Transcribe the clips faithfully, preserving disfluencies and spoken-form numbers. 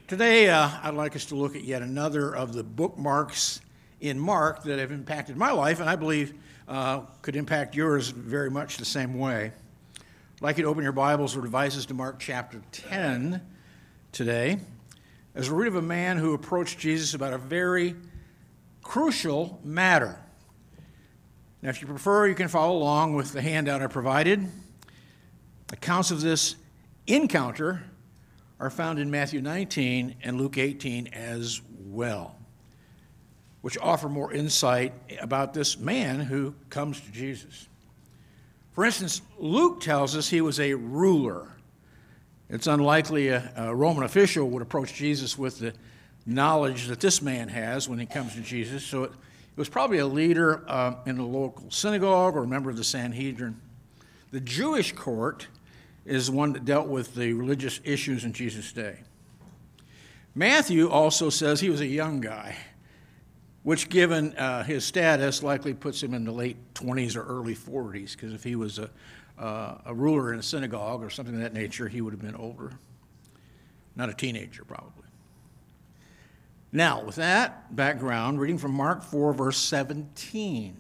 Today, uh, I'd like us to look at yet another of the bookmarks in Mark that have impacted my life, and I believe uh, could impact yours very much the same way. I'd like you to open your Bibles or devices to Mark chapter ten today, as we read of a man who approached Jesus about a very crucial matter. Now, if you prefer, you can follow along with the handout I provided. Accounts of this encounter are found in Matthew nineteen and Luke eighteen as well, which offer more insight about this man who comes to Jesus. For instance, Luke tells us he was a ruler. It's unlikely a, a Roman official would approach Jesus with the knowledge that this man has when he comes to Jesus, so it, it was probably a leader uh, in the local synagogue or a member of the Sanhedrin. The Jewish court is one that dealt with the religious issues in Jesus' day. Matthew also says he was a young guy, which given uh, his status likely puts him in the late twenties or early forties, because if he was a, uh, a ruler in a synagogue or something of that nature, he would have been older. Not a teenager, probably. Now, with that background, reading from Mark four, verse seventeen.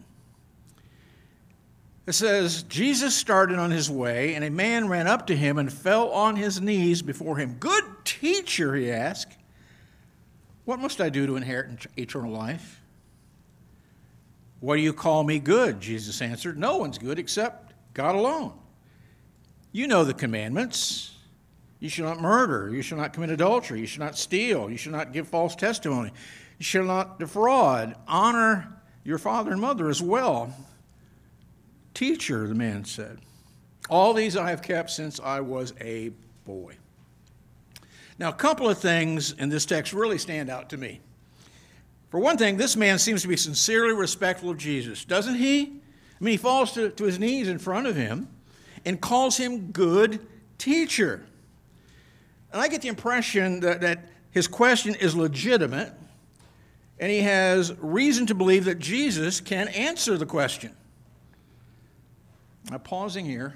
It says, Jesus started on his way, and a man ran up to him and fell on his knees before him. Good teacher, he asked, what must I do to inherit eternal life? Why do you call me good? Jesus answered, no one's good except God alone. You know the commandments. You shall not murder. You shall not commit adultery. You shall not steal. You shall not give false testimony. You shall not defraud. Honor your father and mother as well. Teacher, the man said, all these I have kept since I was a boy. Now, a couple of things in this text really stand out to me. For one thing, this man seems to be sincerely respectful of Jesus, doesn't he? I mean, he falls to, to his knees in front of him and calls him good teacher. And I get the impression that, that his question is legitimate, and he has reason to believe that Jesus can answer the question. Now, pausing here,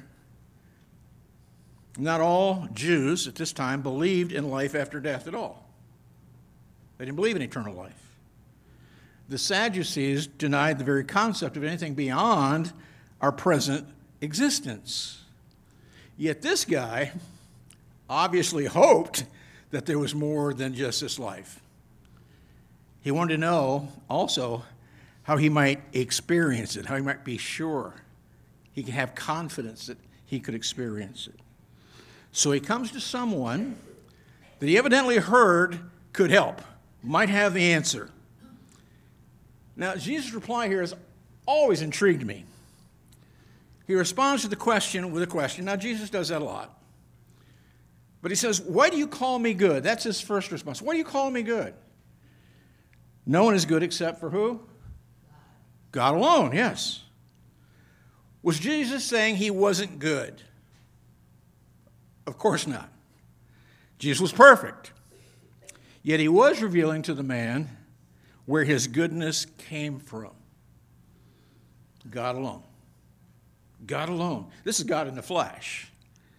not all Jews at this time believed in life after death at all. They didn't believe in eternal life. The Sadducees denied the very concept of anything beyond our present existence. Yet this guy obviously hoped that there was more than just this life. He wanted to know also how he might experience it, how he might be sure he can have confidence that he could experience it. So he comes to someone that he evidently heard could help, might have the answer. Now, Jesus' reply here has always intrigued me. He responds to the question with a question. Now, Jesus does that a lot. But he says, why do you call me good? That's his first response. Why do you call me good? No one is good except for who? God alone, yes. Was Jesus saying he wasn't good? Of course not. Jesus was perfect. Yet he was revealing to the man where his goodness came from. God alone. God alone. This is God in the flesh.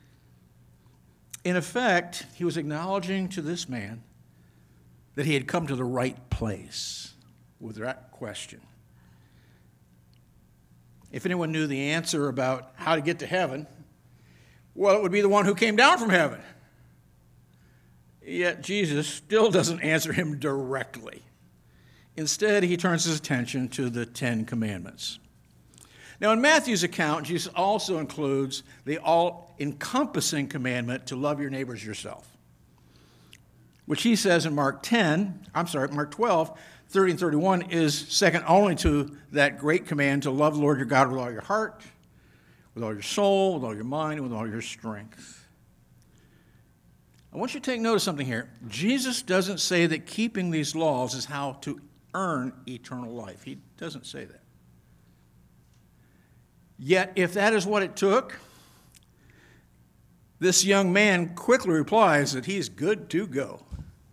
In effect, he was acknowledging to this man that he had come to the right place with that question. If anyone knew the answer about how to get to heaven, well, it would be the one who came down from heaven. Yet Jesus still doesn't answer him directly. Instead, he turns his attention to the Ten Commandments. Now, in Matthew's account, Jesus also includes the all-encompassing commandment to love your neighbors yourself, which he says in Mark ten, I'm sorry, Mark twelve, thirty and thirty-one is second only to that great command to love the Lord your God with all your heart, with all your soul, with all your mind, and with all your strength. I want you to take note of something here. Jesus doesn't say that keeping these laws is how to earn eternal life. He doesn't say that. Yet, if that is what it took, this young man quickly replies that he's good to go.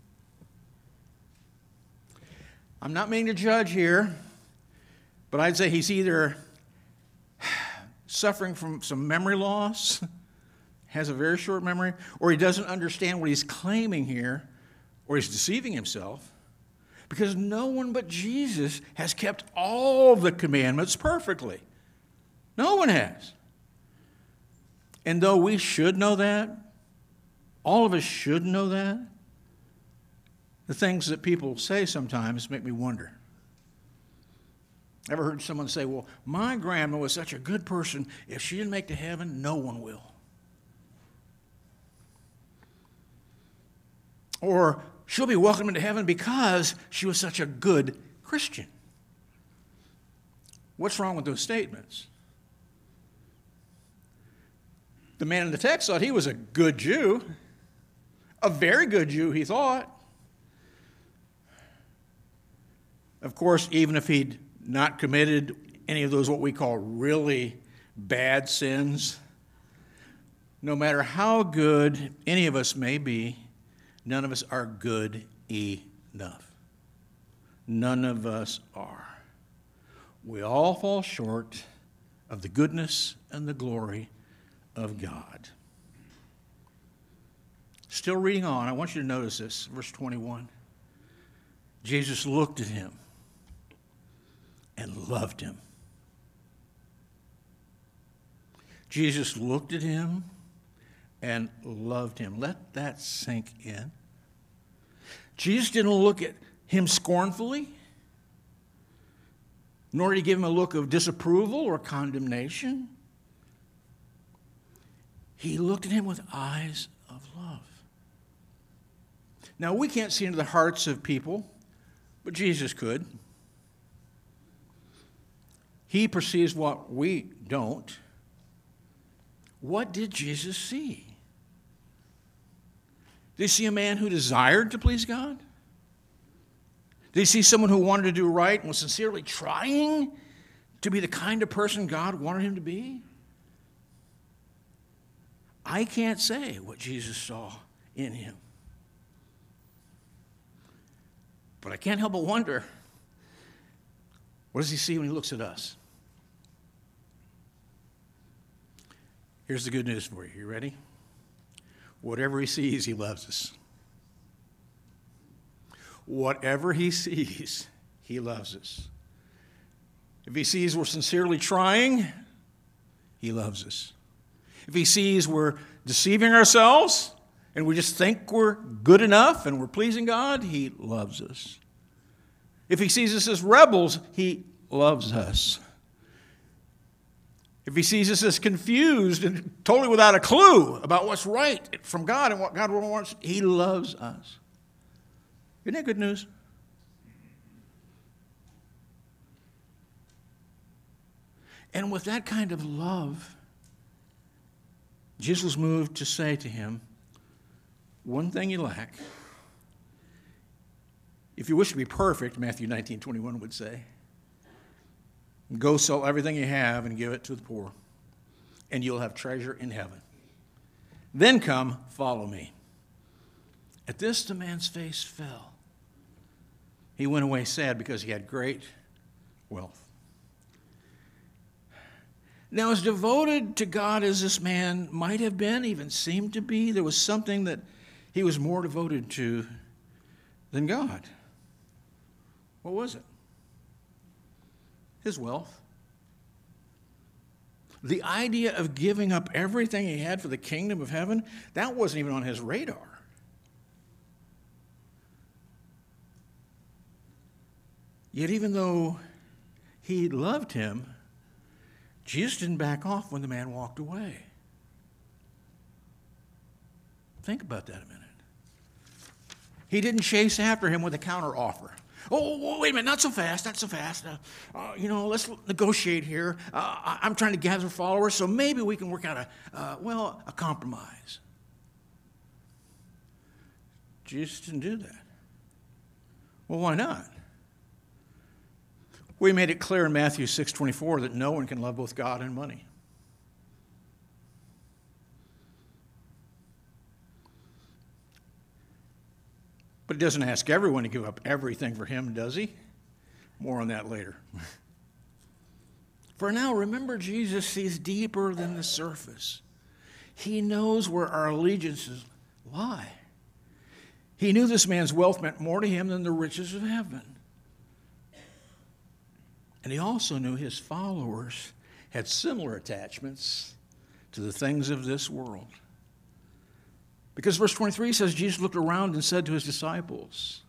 I'm not meaning to judge here, but I'd say he's either suffering from some memory loss, has a very short memory, or he doesn't understand what he's claiming here, or he's deceiving himself, because no one but Jesus has kept all the commandments perfectly. No one has. And though we should know that, all of us should know that, the things that people say sometimes make me wonder. Ever heard someone say, well, my grandma was such a good person, if she didn't make it to heaven, no one will. Or she'll be welcomed into heaven because she was such a good Christian. What's wrong with those statements? The man in the text thought he was a good Jew, a very good Jew, he thought. Of course, even if he'd not committed any of those what we call really bad sins, no matter how good any of us may be, none of us are good enough. None of us are. We all fall short of the goodness and the glory of God. Still reading on, I want you to notice this, verse twenty-one. Jesus looked at him and loved him. Jesus looked at him and loved him. Let that sink in. Jesus didn't look at him scornfully, nor did he give him a look of disapproval or condemnation. He looked at him with eyes of love. Now, we can't see into the hearts of people, but Jesus could. He perceives what we don't. What did Jesus see? Did he see a man who desired to please God? Did he see someone who wanted to do right and was sincerely trying to be the kind of person God wanted him to be? I can't say what Jesus saw in him. But I can't help but wonder, what does he see when he looks at us? Here's the good news for you. You ready? Whatever he sees, he loves us. Whatever he sees, he loves us. If he sees we're sincerely trying, he loves us. If he sees we're deceiving ourselves and we just think we're good enough and we're pleasing God, he loves us. If he sees us as rebels, he loves us. If he sees us as confused and totally without a clue about what's right from God and what God wants, he loves us. Isn't that good news? And with that kind of love, Jesus was moved to say to him, one thing you lack. If you wish to be perfect, Matthew nineteen twenty-one would say, go sell everything you have and give it to the poor, and you'll have treasure in heaven. Then come, follow me. At this, the man's face fell. He went away sad because he had great wealth. Now, as devoted to God as this man might have been, even seemed to be, there was something that he was more devoted to than God. What was it? His wealth. The idea of giving up everything he had for the kingdom of heaven, that wasn't even on his radar. Yet even though he loved him, Jesus didn't back off when the man walked away. Think about that a minute. He didn't chase after him with a counteroffer. Oh, wait a minute, not so fast, not so fast. Uh, uh, you know, let's negotiate here. Uh, I'm trying to gather followers, so maybe we can work out a, uh, well, a compromise. Jesus didn't do that. Well, why not? We made it clear in Matthew six twenty-four that no one can love both God and money. But he doesn't ask everyone to give up everything for him, does he? More on that later. For now, remember, Jesus sees deeper than the surface. He knows where our allegiances lie. He knew this man's wealth meant more to him than the riches of heaven. And he also knew his followers had similar attachments to the things of this world. Because verse twenty-three says, Jesus looked around and said to his disciples,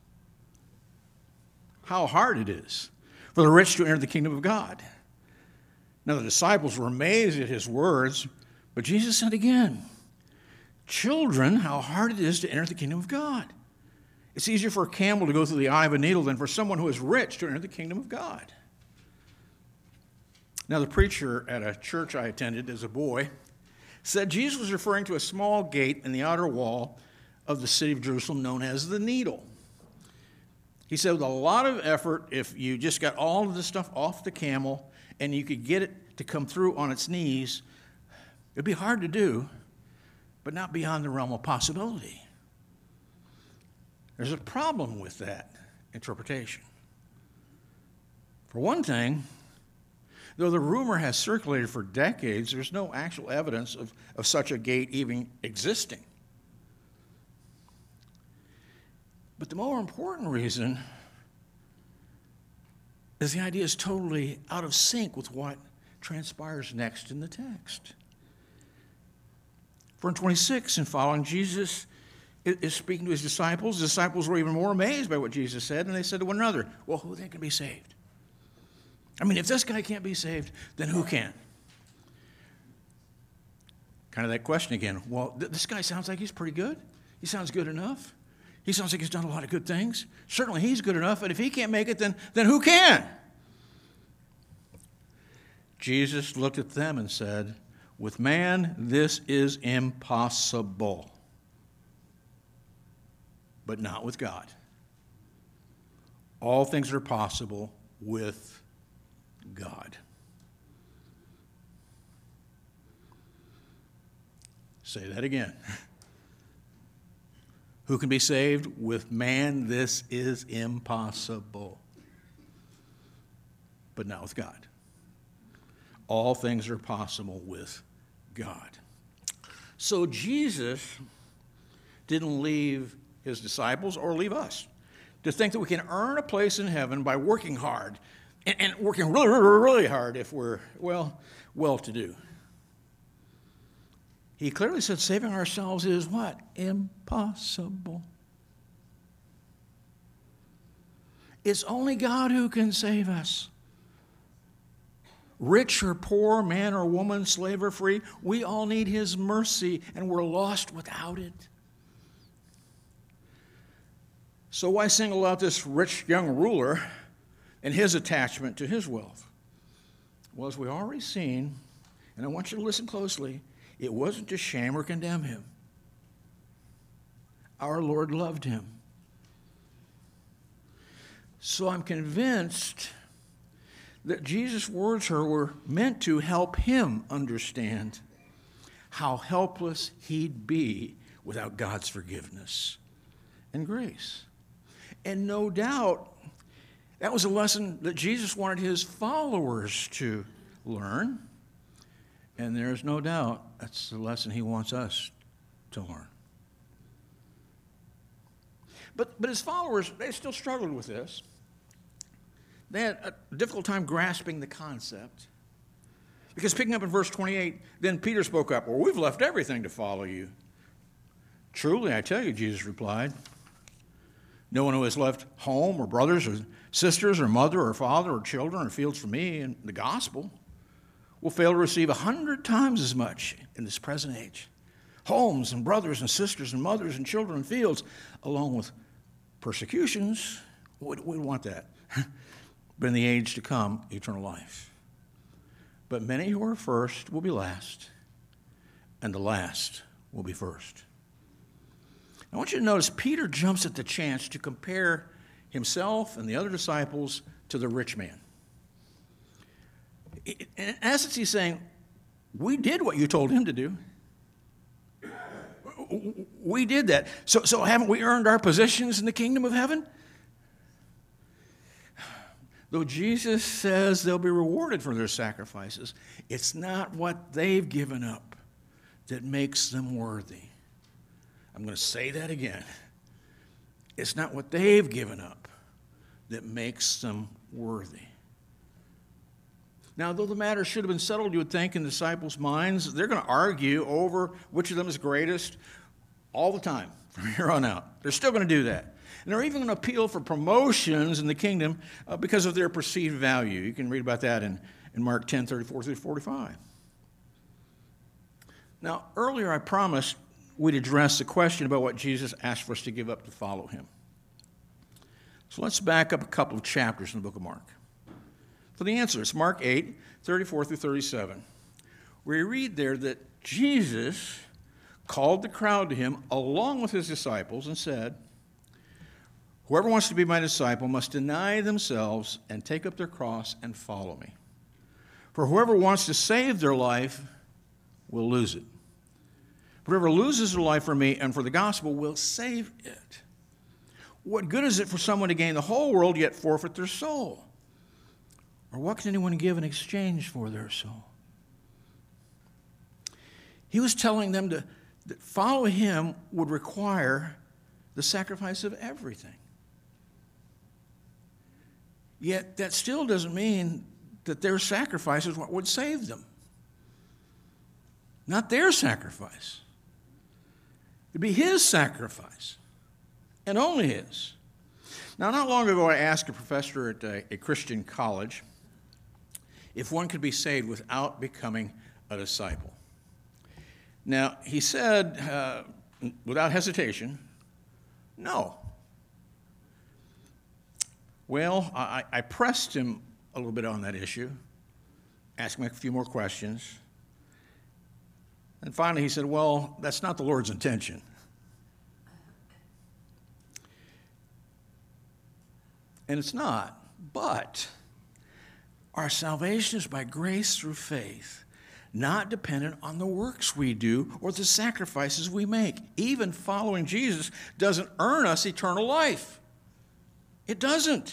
how hard it is for the rich to enter the kingdom of God. Now the disciples were amazed at his words, but Jesus said again, children, how hard it is to enter the kingdom of God. It's easier for a camel to go through the eye of a needle than for someone who is rich to enter the kingdom of God. Now the preacher at a church I attended as a boy said Jesus was referring to a small gate in the outer wall of the city of Jerusalem known as the Needle. He said with a lot of effort, if you just got all of the stuff off the camel and you could get it to come through on its knees, it'd be hard to do, but not beyond the realm of possibility. There's a problem with that interpretation. For one thing, though the rumor has circulated for decades, there's no actual evidence of, of such a gate even existing. But the more important reason is the idea is totally out of sync with what transpires next in the text. For in twenty-six and following, Jesus is speaking to his disciples. The disciples were even more amazed by what Jesus said, and they said to one another, well, who then can be saved? I mean, if this guy can't be saved, then who can? Kind of that question again. Well, th- this guy sounds like he's pretty good. He sounds good enough. He sounds like he's done a lot of good things. Certainly he's good enough, but if he can't make it, then, then who can? Jesus looked at them and said, with man, this is impossible, but not with God. All things are possible with God. Say that again. Who can be saved? With man, this is impossible, but not with God. All things are possible with God. So Jesus didn't leave his disciples or leave us to think that we can earn a place in heaven by working hard and, and working really, really, really hard if we're, well, well-to-do. He clearly said saving ourselves is what? Impossible. It's only God who can save us. Rich or poor, man or woman, slave or free, we all need his mercy, and we're lost without it. So why single out this rich young ruler and his attachment to his wealth? Well, as we've already seen, and I want you to listen closely, it wasn't to shame or condemn him. Our Lord loved him. So I'm convinced that Jesus' words here were meant to help him understand how helpless he'd be without God's forgiveness and grace. And no doubt, that was a lesson that Jesus wanted his followers to learn. And there's no doubt that's the lesson he wants us to learn. But, but his followers, they still struggled with this. They had a difficult time grasping the concept. Because picking up in verse twenty-eight, then Peter spoke up, well, we've left everything to follow you. Truly, I tell you, Jesus replied, no one who has left home or brothers or sisters or mother or father or children or fields for me and the gospel will fail to receive a hundred times as much in this present age. Homes and brothers and sisters and mothers and children and fields, along with persecutions. We, we want that. But in the age to come, eternal life. But many who are first will be last, and the last will be first. I want you to notice Peter jumps at the chance to compare himself and the other disciples to the rich man. In essence, he's saying, we did what you told him to do. We did that. So, so haven't we earned our positions in the kingdom of heaven? Though Jesus says they'll be rewarded for their sacrifices, it's not what they've given up that makes them worthy. I'm going to say that again. It's not what they've given up that makes them worthy. Now, though the matter should have been settled, you would think, in disciples' minds, they're going to argue over which of them is greatest all the time from here on out. They're still going to do that. And they're even going to appeal for promotions in the kingdom uh, because of their perceived value. You can read about that in, in Mark ten, thirty-four through forty-five. Now, earlier I promised we'd address the question about what Jesus asked for us to give up to follow him. So let's back up a couple of chapters in the book of Mark. For the answer, it's Mark eight, thirty-four through thirty-seven, where you read there that Jesus called the crowd to him along with his disciples and said, "Whoever wants to be my disciple must deny themselves and take up their cross and follow me. For whoever wants to save their life will lose it. But whoever loses their life for me and for the gospel will save it. What good is it for someone to gain the whole world yet forfeit their soul? Or what can anyone give in exchange for their soul?" He was telling them to, that follow him would require the sacrifice of everything. Yet that still doesn't mean that their sacrifice is what would save them. Not their sacrifice. It'd be his sacrifice, and only his. Now, not long ago, I asked a professor at a, a Christian college if one could be saved without becoming a disciple. Now, he said, uh, without hesitation, no. Well, I, I pressed him a little bit on that issue, asked him a few more questions. And finally, he said, well, that's not the Lord's intention. And it's not, but our salvation is by grace through faith, not dependent on the works we do or the sacrifices we make. Even following Jesus doesn't earn us eternal life. It doesn't.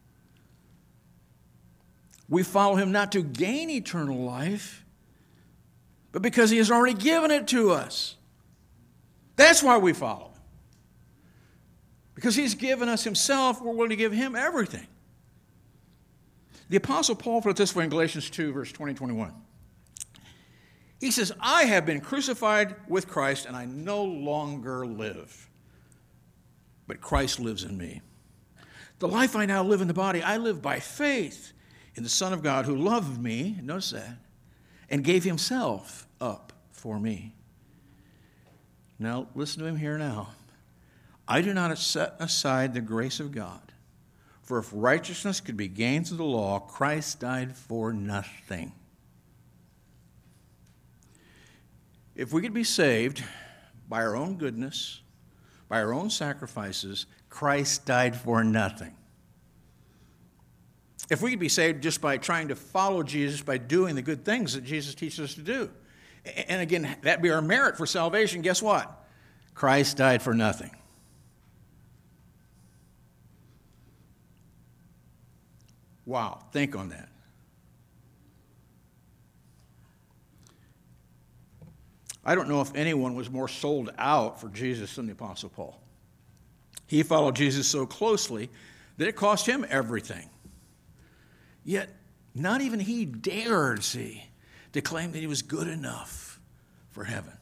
We follow him not to gain eternal life, but because he has already given it to us. That's why we follow him. Because he's given us himself, we're willing to give him everything. The Apostle Paul put it this way in Galatians two, verse twenty, twenty-one. He says, "I have been crucified with Christ, and I no longer live, but Christ lives in me. The life I now live in the body, I live by faith in the Son of God who loved me," notice that, "and gave himself up for me." Now, listen to him here now. "I do not set aside the grace of God, for if righteousness could be gained through the law, Christ died for nothing." If we could be saved by our own goodness, by our own sacrifices, Christ died for nothing. If we could be saved just by trying to follow Jesus, by doing the good things that Jesus teaches us to do, and again, that'd be our merit for salvation, guess what? Christ died for nothing. Wow, think on that. I don't know if anyone was more sold out for Jesus than the Apostle Paul. He followed Jesus so closely that it cost him everything. Yet, not even he dared, see, to claim that he was good enough for heaven.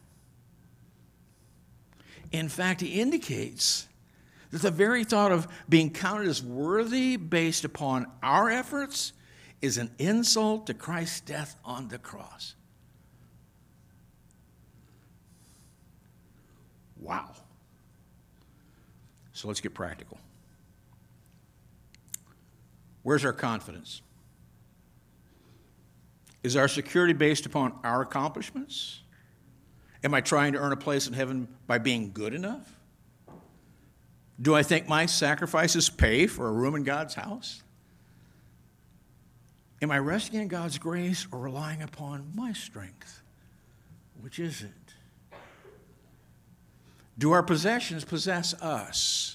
In fact, he indicates that the very thought of being counted as worthy based upon our efforts is an insult to Christ's death on the cross. Wow. So let's get practical. Where's our confidence? Is our security based upon our accomplishments? Am I trying to earn a place in heaven by being good enough? Do I think my sacrifices pay for a room in God's house? Am I resting in God's grace or relying upon my strength? Which is it? Do our possessions possess us?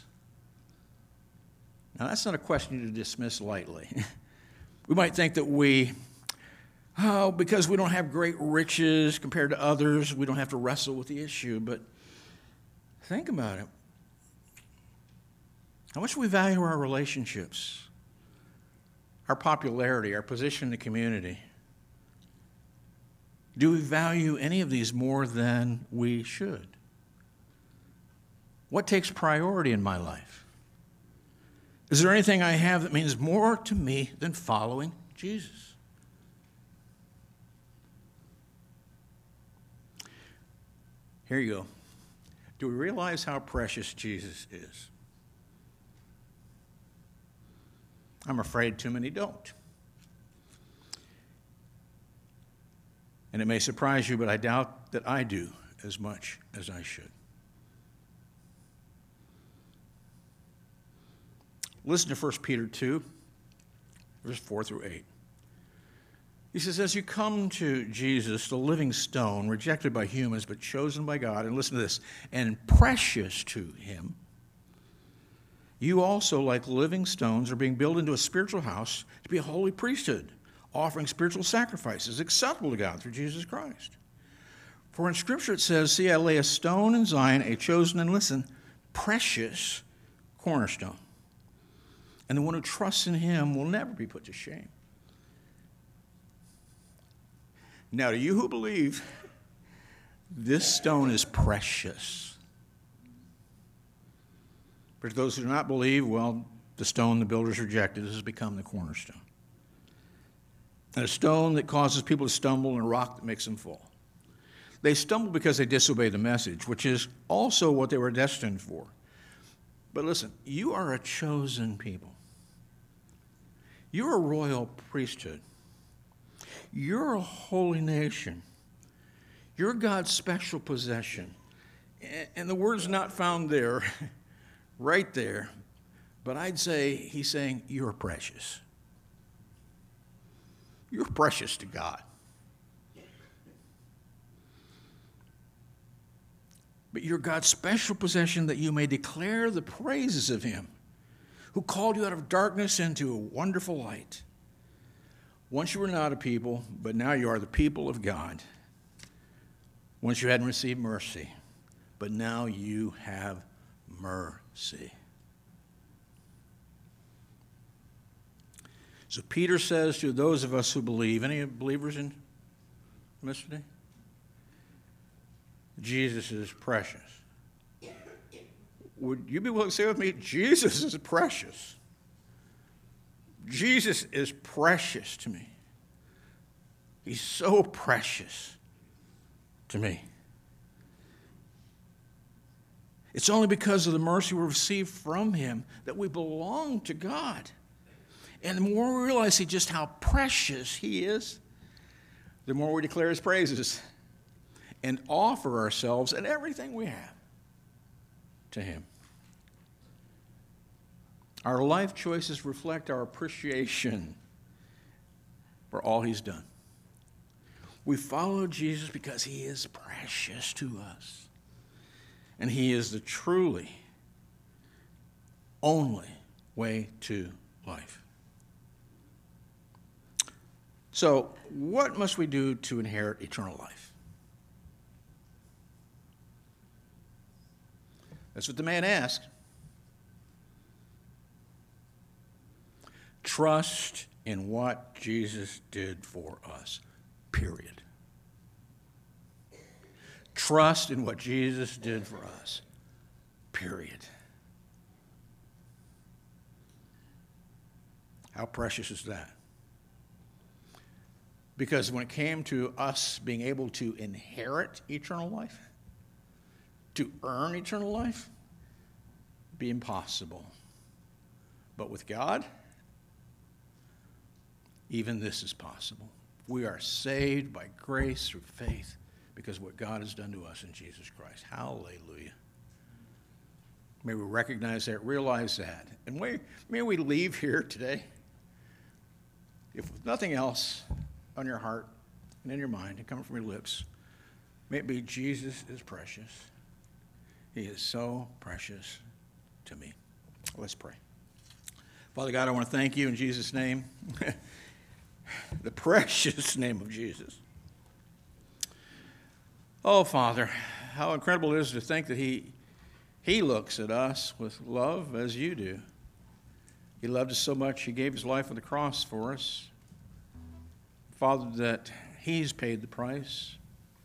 Now, that's not a question to dismiss lightly. We might think that we, oh, because we don't have great riches compared to others, we don't have to wrestle with the issue. But think about it. How much do we value our relationships, our popularity, our position in the community? Do we value any of these more than we should? What takes priority in my life? Is there anything I have that means more to me than following Jesus? Here you go. Do we realize how precious Jesus is? I'm afraid too many don't. And it may surprise you, but I doubt that I do as much as I should. Listen to First Peter two, verse four through eight. He says, as you come to Jesus, the living stone, rejected by humans but chosen by God, and listen to this, and precious to him, you also, like living stones, are being built into a spiritual house to be a holy priesthood, offering spiritual sacrifices acceptable to God through Jesus Christ. For in Scripture it says, see, I lay a stone in Zion, a chosen, and listen, precious cornerstone. And the one who trusts in him will never be put to shame. Now, to you who believe, this stone is precious. But to those who do not believe, well, the stone the builders rejected has become the cornerstone. And a stone that causes people to stumble and a rock that makes them fall. They stumble because they disobey the message, which is also what they were destined for. But listen, you are a chosen people. You're a royal priesthood. You're a holy nation. You're God's special possession. And the word's not found there, right there. But I'd say he's saying you're precious. You're precious to God. But you're God's special possession that you may declare the praises of him who called you out of darkness into a wonderful light. Once you were not a people, but now you are the people of God. Once you hadn't received mercy, but now you have mercy. So Peter says to those of us who believe, any believers in this today? Jesus is precious. Would you be willing to say with me, Jesus is precious? Jesus is precious to me. He's so precious to me. It's only because of the mercy we received from him that we belong to God. And the more we realize just how precious he is, the more we declare his praises and offer ourselves and everything we have to him. Our life choices reflect our appreciation for all he's done. We follow Jesus because he is precious to us. And he is the truly only way to life. So, what must we do to inherit eternal life? That's what the man asked. Trust in what Jesus did for us, period. Trust in what Jesus did for us, period. How precious is that? Because when it came to us being able to inherit eternal life, to earn eternal life, it'd be impossible. But with God, even this is possible. We are saved by grace through faith because of what God has done to us in Jesus Christ. Hallelujah. May we recognize that, realize that. And may, may we leave here today, if with nothing else on your heart and in your mind and coming from your lips, may it be Jesus is precious. He is so precious to me. Let's pray. Father God, I want to thank you in Jesus' name, the precious name of Jesus. Oh, Father, how incredible it is to think that he, He looks at us with love as you do. He loved us so much, he gave his life on the cross for us. Father, that he's paid the price.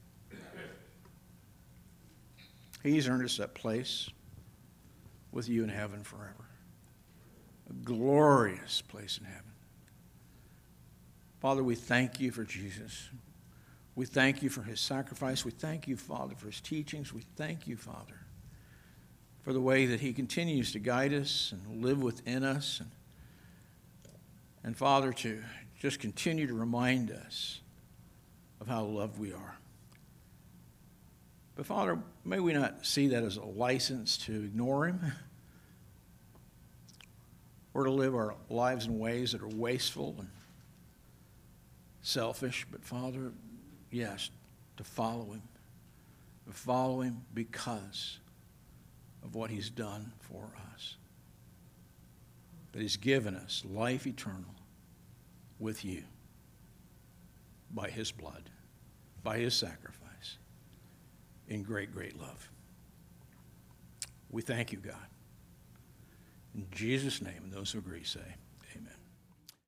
He's earned us that place with you in heaven forever. A glorious place in heaven. Father, we thank you for Jesus. We thank you for his sacrifice. We thank you, Father, for his teachings. We thank you, Father, for the way that he continues to guide us and live within us. And, and Father, to just continue to remind us of how loved we are. But Father, may we not see that as a license to ignore him or to live our lives in ways that are wasteful and selfish. But Father, yes, to follow him. To follow him because of what he's done for us. That he's given us life eternal with you by his blood, by his sacrifice, in great, great love. We thank you, God. In Jesus' name, and those who agree say, amen.